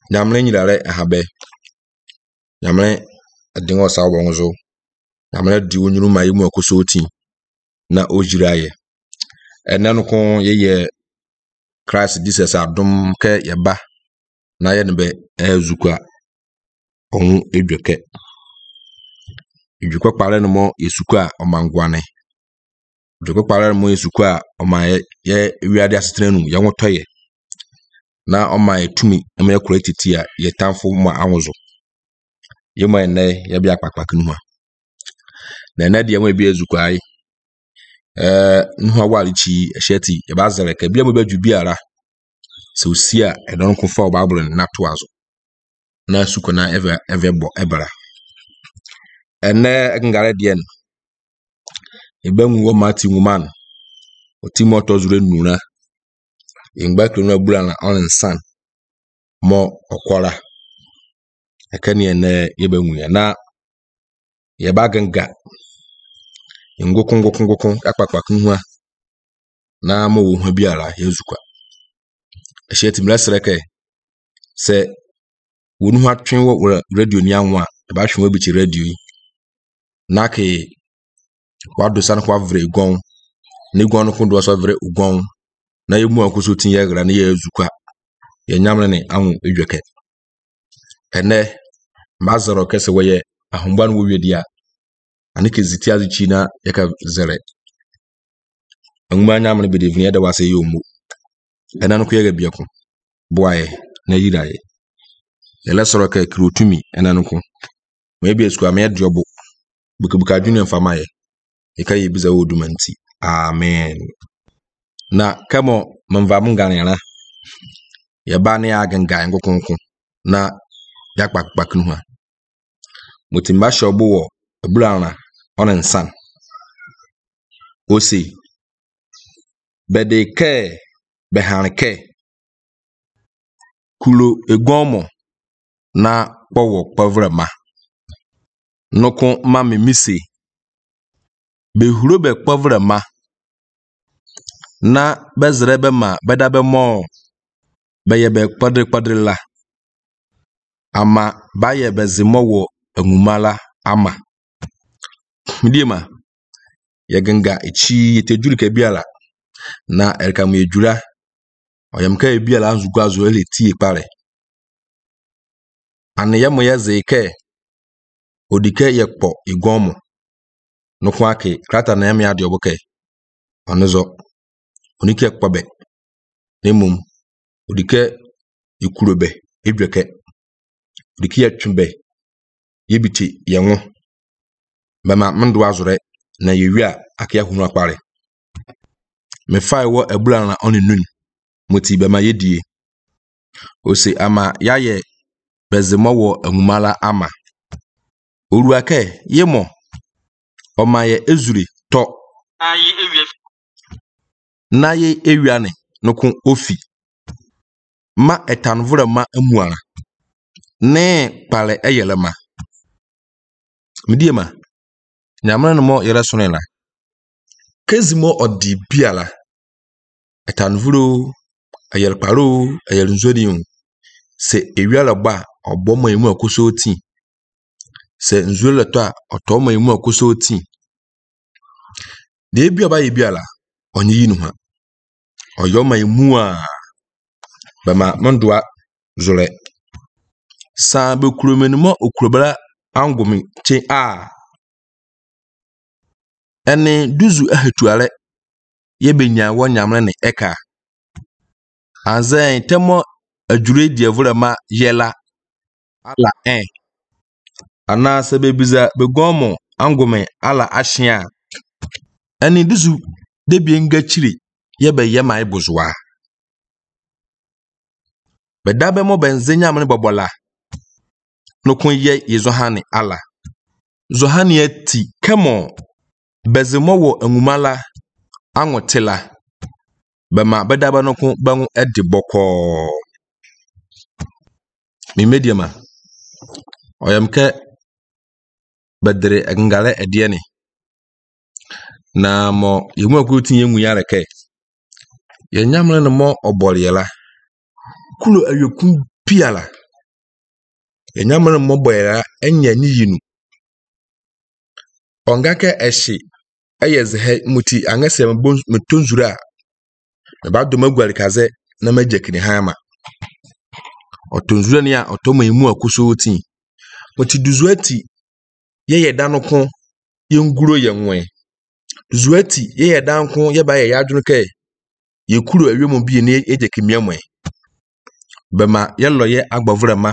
Nyamle nyirare ahabe. Nyamle adingo sa bonzo. Nyamle di wonyuru ma yimu akoso oti na ojiraye. Enanu kon ye Christ Jesus adom ke yeba na ye nbe ezukwa on edweke. Edwekwa pare no mo yesukwa omangwane. Edwekwa pare no mo yesukwa omaye ye wiade asetrenu ye nwotoye. Na omaye tumi eme koreti a ye tamfo ma anwozo. Ye mo ene ye bia kpakpaknu ha. Na ene de mo bia ezukwa ai. Nhu walichi esheti ye bazere ke bia mo badu biara. Se osia edon ko fa Bible na to azo. Na suko na evebo ebara. Ene ngare de ebenwu mati woman otimoto zure nuna ingba klonu abula na onsan mo okwara ekani ene yebenwu ya na yebaganga ngokon akpakpakun hu na mo wo hu biara yezukwa eheti mlesreke se wonu hu atwen wo radio ni anwa ba hwe obi chi radio yi na ke wado san kwa vre gon ni gon ko do so vre ugon na yemu akoso tin ye gra na ye ezukwa ye nyamle ne anwo edweke ene mazaro kese woye ahomban wo wedi a anike ziti azichi na yeka zere anuma nyamle be devini da wase yomu ena no ko ye bia ko boaye na yiraye ele soro ka krotumi ena no ko me bia esukwa me diobo buka dwune famaye eka ye biza wodumanti amen. Na kamo mva mungane na ye ba ne agenga ngokonko na yakpakpaknu ha mutimba shobo wo ebulana onensan osi bedeke behanke kulo egomo na powo pavrama noko mame mise behuro be pavrama na bezrebe ma bedabe mo beyebe padre la ama baye bezimo wo angumala ama midima yegenga echi tejuri ke biala na elkamu ejura oyamka e biala anzugo azo ele tie pare ane yemo yezeke odike yekpo igomo nokwa ake krata na yemi ade oboke onezo onike kpabe nemum odike ikurobe edweke odike yatwembe yebiti yenwo bema mndo azure na yewia ake ahunu akpare me fai wo ebula na onenun moti bema yedie ose ama yaye bezemo wo angumala ama oruake yemo omaye ezuri to naye ewiane nokun ofi ma etanvura ma amuara ne pale eyelema midiema nyamana no mo yere sonela kezimo odi biala etanvuro ayelparo ayelnzodiun se ewiala ba obomo emu akoso oti se nzuele to a otomo emu akoso oti de bia ba yebiala onye yinu ha oyoma emu a bama mondua zure sa be kuromenimo okurobara angumi che a ene duzu ahetuale yebenya wo nyamle ne eka azan temo adure dievurama yela ala ana sebe biza be gomo angumi ala ashia ene duzu debie ngachiri yebe yema ibuzwa bedabe mo benzenya amne bobola nokun ye yezohane ala zohane ati kemo bezemo wo angumala anwotela bema bedabe nokun bangu edi boko mi mediama oyamke bedre ngale ediene na mo yemu akutinye nwu yare ke ye nyamle no mo oboliela kulo ayekun piala enyamre moboyera enya ni yinu ongaka ehye eyeze he muti angase metonzura me ba do magwari kaze na majekini hama otonzura ni a otomo emu akuso oti muti duzuati ye danoko yenguro yenwe duzuati ye danko ye ba ye yadwunu kai ye kuro awemo bi ne ejekimiamwe bema ye loye agbavurama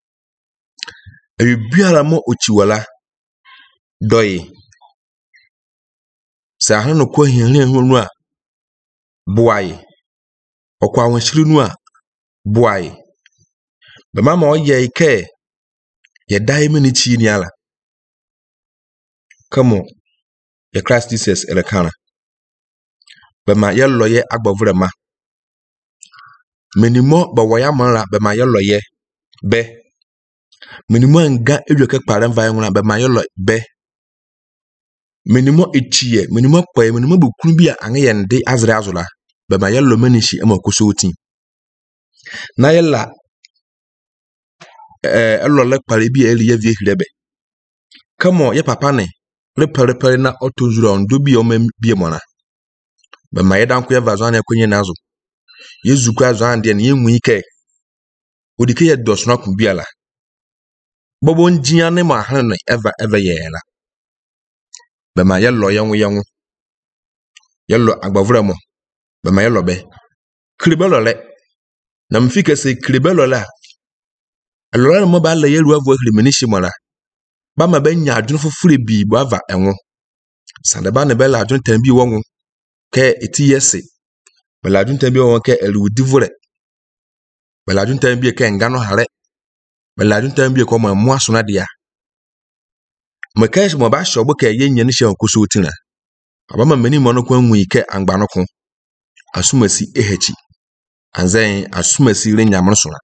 ebiara mo ochiwala doyi sa hanu ko hianle hunu a buai okwa wanshiri nu a buai bema ma oye ike ye dai mini chi ni ala kamo ye Christ Jesus elekana bema ye loye agbavurama menimo ba waya manla bema ye loye be menimo nga edweke kpare mva yenguna bema ye lo be menimo echie menimo kwae menimo bokunu bia anga yende azre azula bema ye lo manishi ama kusoti na ye la elo le kpare bia eli ye vie hirebe kamo ye papa ne repare na otonzura ondo bia o mem bia mona bema ye danko ye vazo na kwenye nazo yezuku azo ande ne yenwu ike odike ye dosna ku bia la bobo njia ne ma hane eva yela bema ye lo yenwu ye lo agbavuramo bema ye lo be kribelo le na mfike se kribelo la alora mo ba la ye ruavo hlimenishi mona ba ma benya adwun fofure bi bo ava enwo sande ba ne bela adwun tan bi wonwo ke eti yese bela adwun tan bi wonwo ke eludivore bela adwun tan bi ke ngano hare bela adwun tan bi ko mo asona dia mekash mo ba shobo ke ye nyane hye nkoso otina aba ma mani mo no kwa nwu ike angba no ko asumasi ehechi anzen asumasi re nyamro sona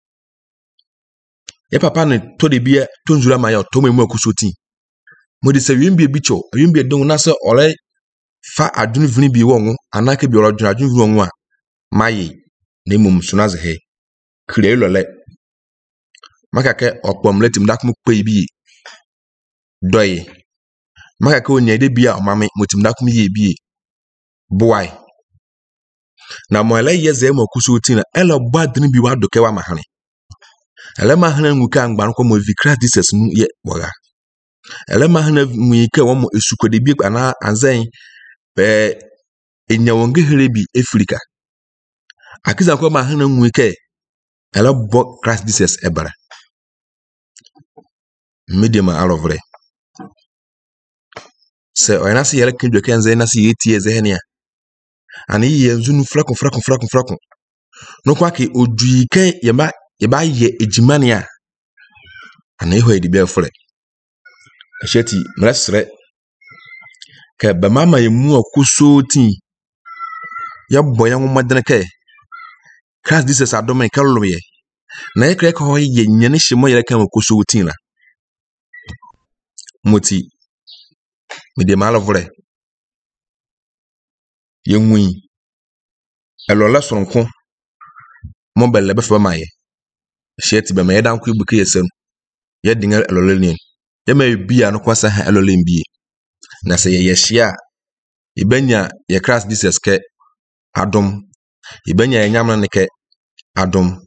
ye papa ne to de bia tonzura ma ya otomo emu akusoti modi se wimbie bicho wimbie don na se ole fa adwun vini bi wonwo anake bi oro adwun vini wonwo a mayi na mum sunaze he kire lole makake opomletim dakum kpe bi doyi makake onyede bia omame motim dakum ye bi buai na mo ele yeze emu akusoti na ele badrin bi wa doke wa mahane elema hana nwuka ngban ko mo Christ Jesus mu ye boga elema hana nwuka wo mo esukode bi ana anzen enyawonge herebi Afrika akiza ko ma hana nwuka ele bo Christ Jesus ebara medium alovre se oyana se yele kinjo kenze na se yeti eze henia ani ye nzunu frako no kwa ke oduike yeba ye ejimania ana eho edibia fure esheti mresre ke ba mama yemu akusoti ya boya ngomadene ke Christ Jesus adome kalumye na ekre ko ye nyane himo yele kan akusoti na moti mede malovre yemui elola sonko mo belle be fa maye sheti be me dan ku ibuke yesem ye dinga eloleni ye me bia no kwasa ha elolen bie na se ye yehia ibenya ye Christ Jesus ke adom ibenya ye nyamna ne ke adom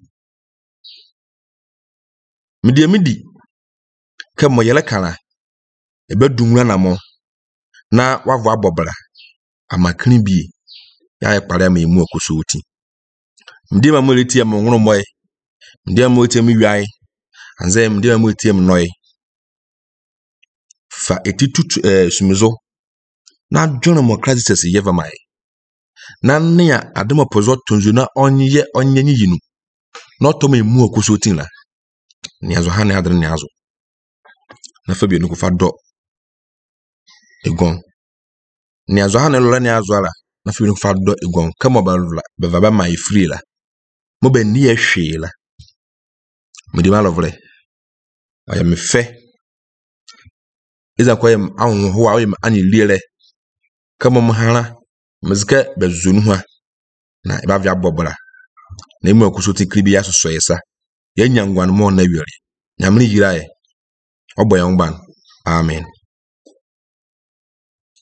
midi ke mo yele kana ebe dumura na mo na wavo abobra amakri bie ya ye pare ma emu akusoti mdi ma mo leti am nworo moy mdi ma otem wiai anze mdi ma otem noy fa etitutu sumizo na dwono mo Christ Jesus yeva mai na nea ademo pozo tonzu na onye yinu no to ma emu akusoti la ni azo ha ne adre ni azo na fa bi no ko fa do egon ni azo ha ne lo ni azo ala na fa bi no ko fa do egon kama ba mai free la mo be ni ehwe la me di malovre aya me fe iza kwa yem anwo ho a yem ani liere kama mo hara mezika bezunu ha na eba via bobra na emu akusoti kribi ya soso yesa ya nyangwan mo na wiore nyame yirae ɔbɔ yɛn ban amen